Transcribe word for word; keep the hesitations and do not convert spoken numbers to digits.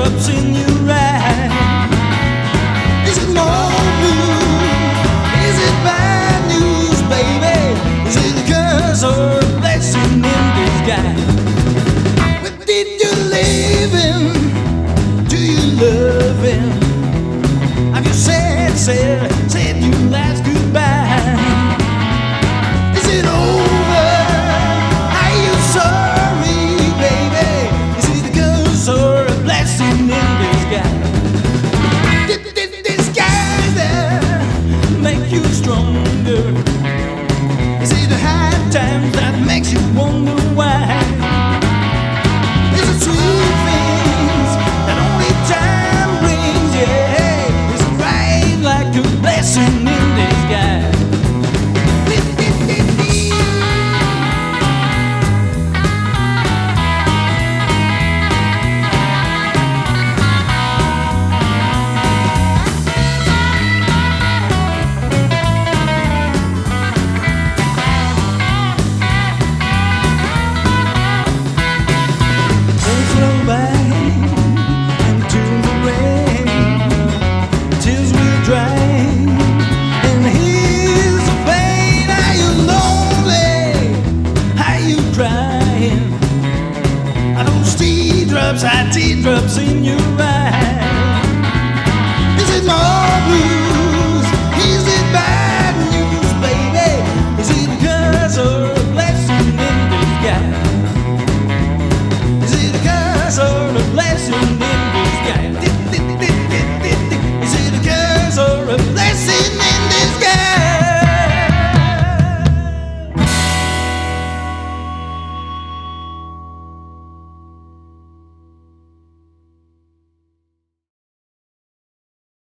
teardrops in your eyes. Is it more blue? Is it bad news, baby? Is it a curse or a blessing in disguise? Where did you live in? Do you love him? Have you said, said, said you last goodbye? Is it over? Are you sorry, baby? Is it a curse or a blessing in disguise? Did, did disguise that make you stronger? Is it the hard times that makes you wonder why? Is it sweet things that only time brings? Yeah, is it right like a blessing in disguise? Are teardrops in your eyes? Is it more blues? Is it bad?